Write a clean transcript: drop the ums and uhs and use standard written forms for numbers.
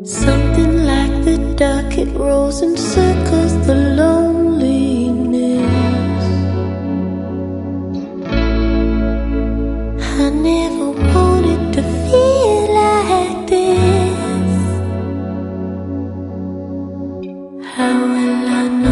Something like the dark, it rolls and circles the loneliness. I never wanted to feel like this. How will I know?